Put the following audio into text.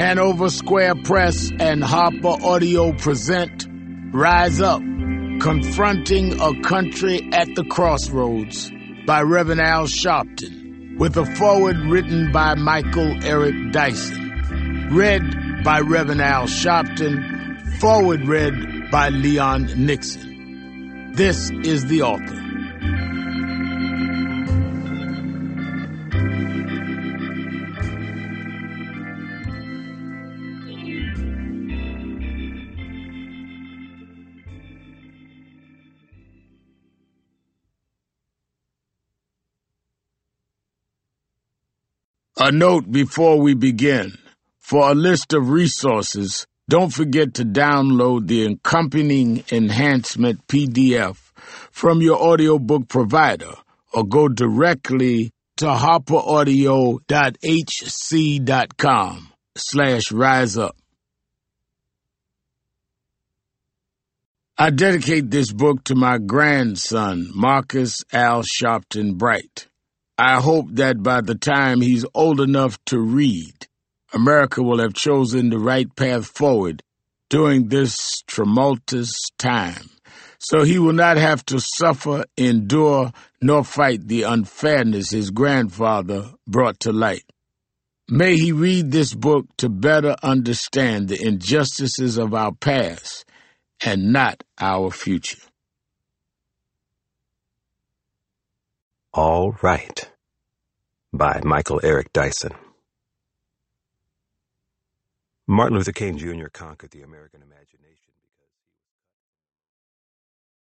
Hanover Square Press and Harper Audio present Rise Up, Confronting a Country at the Crossroads by Reverend Al Sharpton, with a foreword written by Michael Eric Dyson. Read by Reverend Al Sharpton, foreword read by Leon Nixon. This is the author. A note before we begin. For a list of resources, don't forget to download the accompanying enhancement PDF from your audiobook provider or go directly to harperaudio.hc.com/riseup. I dedicate this book to my grandson, Marcus Al Sharpton Bright. I hope that by the time he's old enough to read, America will have chosen the right path forward during this tumultuous time, so he will not have to suffer, endure, nor fight the unfairness his grandfather brought to light. May he read this book to better understand the injustices of our past and not our future. All Right by Michael Eric Dyson. Martin Luther King Jr. conquered the American imagination.